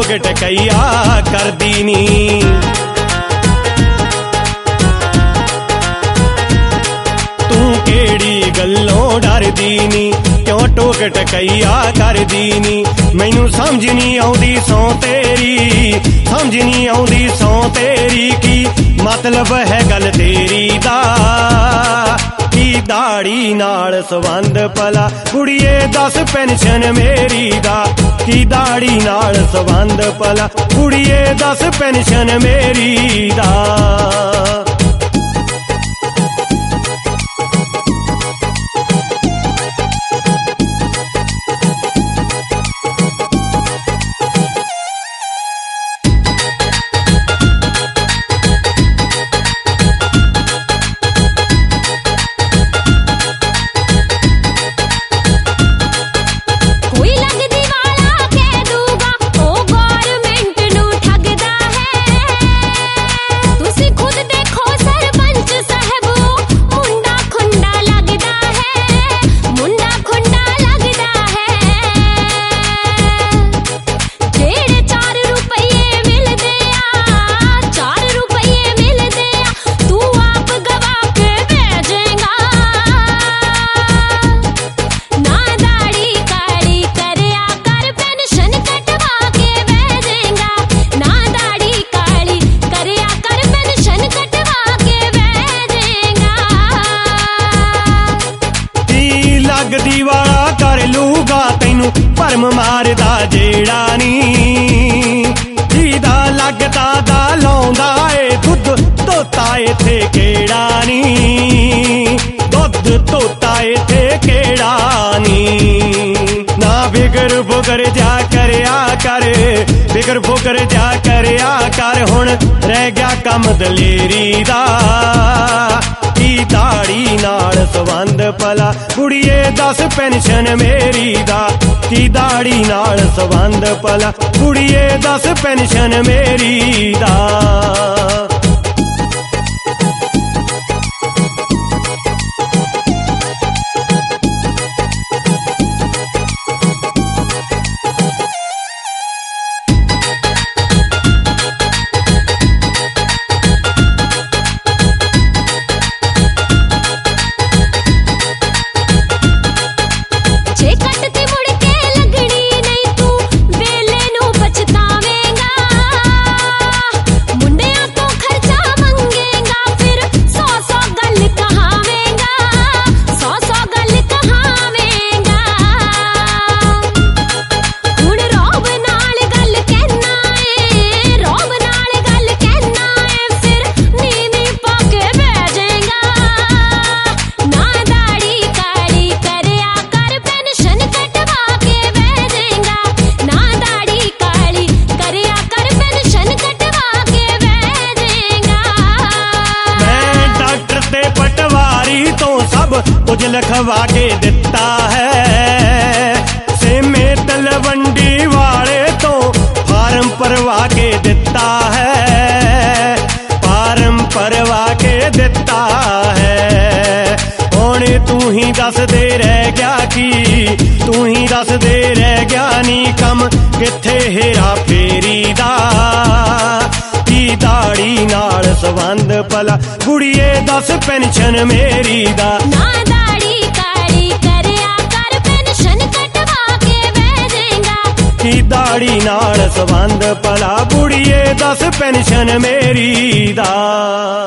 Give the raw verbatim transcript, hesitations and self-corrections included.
टोक टकैया कर दीनी। तू केड़ी गल्लों डर दीनी, क्यों टोक टकैया कर दीनी। मैनू समझ नहीं आउंदी सौ तेरी, समझ नहीं आउंदी सौ तेरी की मतलब है गल तेरी दा। की दाड़ी नाल संबंध भला कुड़िए दस पेंशन मेरी दा। की दाड़ी नाल संबंध भला कुड़िए दस पेंशन मेरी दा। लगदी वाला कर लूगा तैनू भरम मारदा जेड़ा नी। जीदा लगदा दा लौंदा ए दुध तोता इत्थे केड़ा नी। दुध तोता इत्थे केड़ा नी। ना बिगर बुगर जा करया कर, बिगर बुगर जा करया कर हुण रह गया कम दलेरी दा। की दाड़ी नाल संबंध भला कुड़िए दस पेंशन मेरी दा। की दाड़ी नाल संबंध भला कुड़िए दस पेंशन मेरी दा। कुछ लिखवा के दिता है सेमे तलवंडी वाले तो फार्म भरवा के दिता है। फार्म भरवा के दिता है। हुण तू ही दस दे रह गया की, तू ही दस दे रह गया नी कम किथे हेरा फेरी दा। की दाड़ी नाल संबंध भला कुड़िए दस पेंशन मेरी दा। की दाड़ी नाल संबंध भला कुड़िए दस पेंशन मेरी दा।